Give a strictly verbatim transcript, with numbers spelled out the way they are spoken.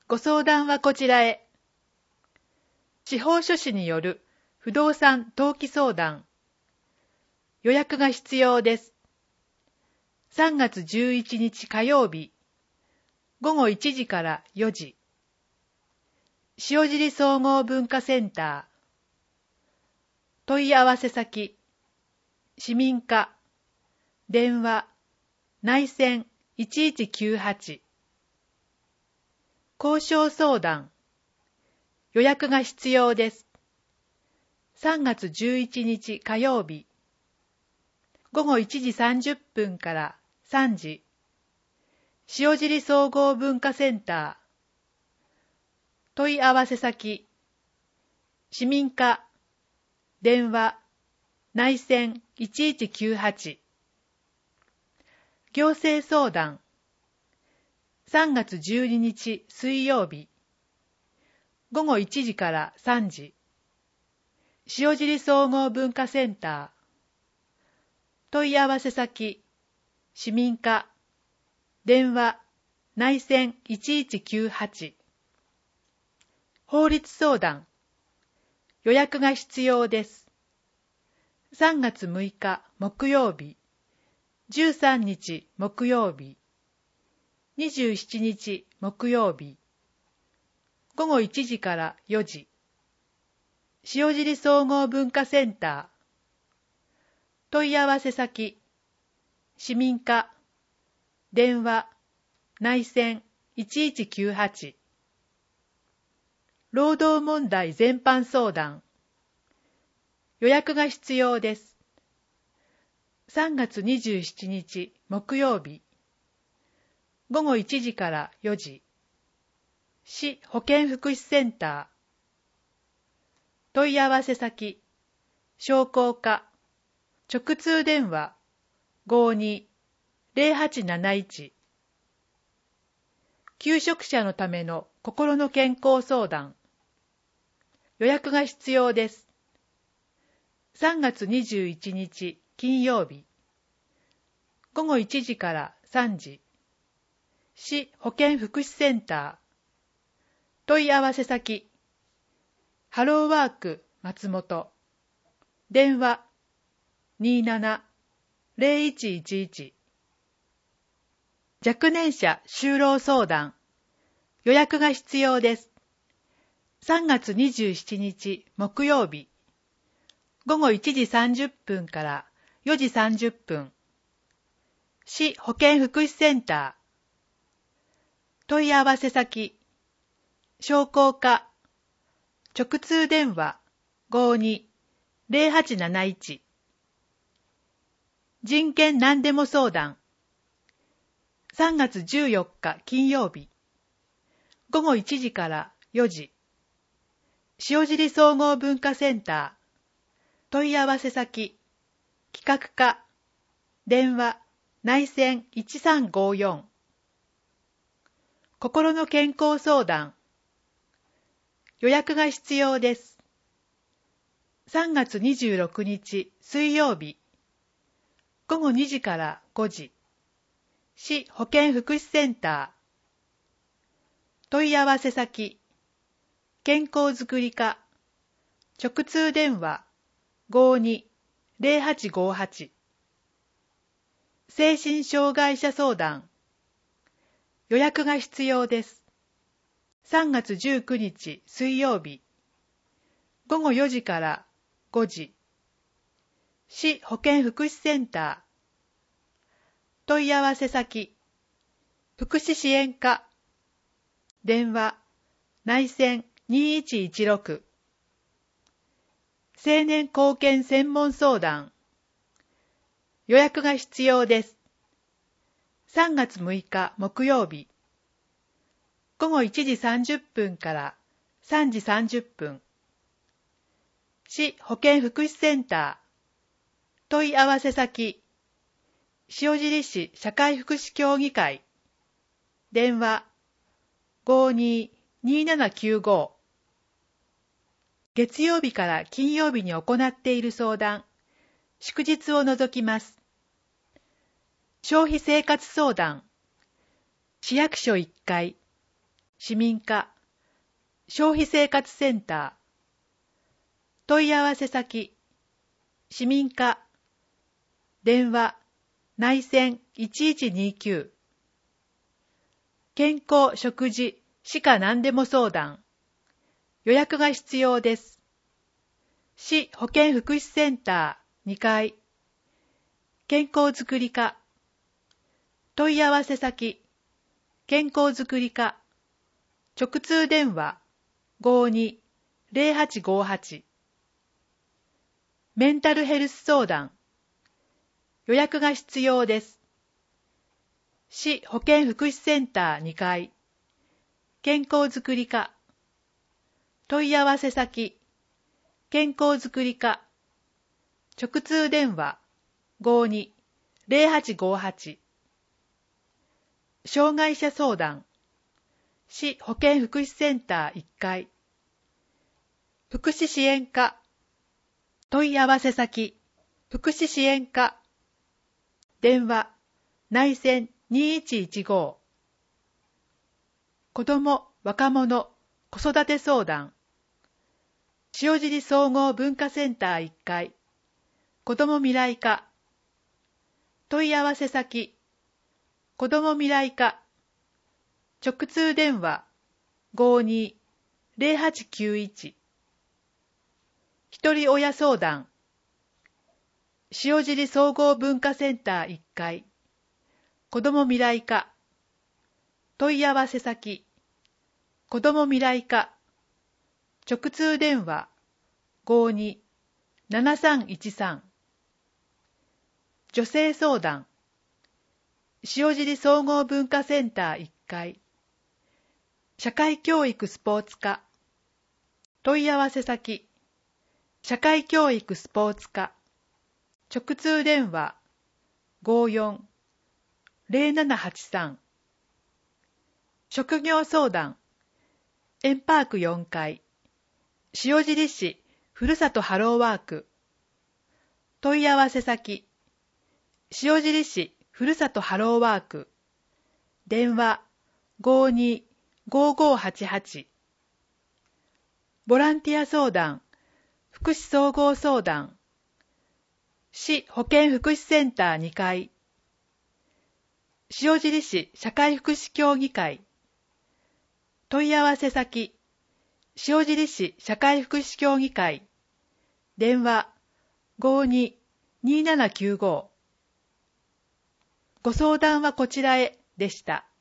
ご相談はこちらへ。司法書士による不動産登記相談。予約が必要です。さんがつじゅういちにち火曜日、ごごいちじからよじ。塩尻総合文化センター。問い合わせ先、市民課、電話、内線いちいちきゅうはち。交渉相談。予約が必要です。さんがつじゅういちにち火曜日、ごごいちじさんじゅっぷんからさんじ。塩尻総合文化センター。問い合わせ先、市民課、電話、内線いちいちきゅうはち。行政相談。さんがつじゅうににち水曜日、ごごいちじからさんじ。塩尻総合文化センター。問い合わせ先、市民課、電話、内線いちいちきゅうはち。法律相談。予約が必要です。さんがつむいか木曜日、じゅうさんにち木曜日、にじゅうしちにち木曜日、ごごいちじからよじ。塩尻総合文化センター。問い合わせ先、市民課、電話、内線いちいちきゅうはち。労働問題全般相談。予約が必要です。さんがつにじゅうしちにち木曜日、ごごいちじからよじ。市保健福祉センター。問い合わせ先、商工課、直通電話ごーにーぜろはちなないち。求職者のための心の健康相談。予約が必要です。さんがつにじゅういちにち金曜日、ごごいちじからさんじ。市保健福祉センター。問い合わせ先、ハローワーク松本。電話にーななーぜろいちいちいち。若年者就労相談。予約が必要です。さんがつにじゅうしちにち木曜日、ごごいちじさんじゅっぷんからよじさんじゅっぷん。市保健福祉センター。問い合わせ先、商工課、直通電話ごーにーぜろはちなないち。人権何でも相談。さんがつじゅうよっか金曜日、ごごいちじからよじ。塩尻総合文化センター。問い合わせ先、企画課、電話、内線いちさんごよん。心の健康相談。予約が必要です。さんがつにじゅうろくにち水曜日、ごごにじからごじ。市保健福祉センター。問い合わせ先、健康づくり課、直通電話ごーにーぜろはちごはち。精神障害者相談。予約が必要です。さんがつじゅうくにち水曜日、ごごよじからごじ。市保健福祉センター。問い合わせ先、福祉支援課。電話、内線にいちいちろく。青年貢献専門相談。予約が必要です。さんがつむいか木曜日、ごごいちじさんじゅっぷんからさんじさんじゅっぷん。市保健福祉センター。問い合わせ先、塩尻市社会福祉協議会。電話ごーにーにーななきゅうご。月曜日から金曜日に行っている相談、祝日を除きます。消費生活相談、市役所いっかい、 市民課、消費生活センター、問い合わせ先、市民課、電話、内線いちいちにきゅう、健康、食事、歯科何でも相談、予約が必要です。市保健福祉センターにかい、健康づくり課、問い合わせ先、健康づくり課、直通電話 ごーにーぜろはちごーはち、メンタルヘルス相談、予約が必要です。市保健福祉センターにかい、健康づくり課、問い合わせ先、健康づくり課、直通電話 ごーにーぜろはちごーはち、障害者相談、市保健福祉センターいっかい、福祉支援課、問い合わせ先、福祉支援課、電話、内線にいちいちご、子ども、若者、子育て相談、塩尻総合文化センターいっかい、子ども未来課、問い合わせ先、子ども未来課、直通電話 ごーにーぜろはちきゅういち、ひとり親相談、塩尻総合文化センターいっかい、子ども未来課、問い合わせ先、子ども未来課、直通電話 ごーにーななさんいちさん、女性相談、塩尻総合文化センターいっかい、社会教育スポーツ課、問い合わせ先、社会教育スポーツ課、直通電話 ごーよんぜろななはちさん、職業相談、エンパークよんかい、塩尻市ふるさとハローワーク、問い合わせ先、塩尻市ふるさとハローワーク、電話 ごーにーごーごーはちはち、ボランティア相談、福祉総合相談、市保健福祉センターにかい、塩尻市社会福祉協議会、問い合わせ先、塩尻市社会福祉協議会、電話 ごーにーにーななきゅうご、ご相談はこちらへでした。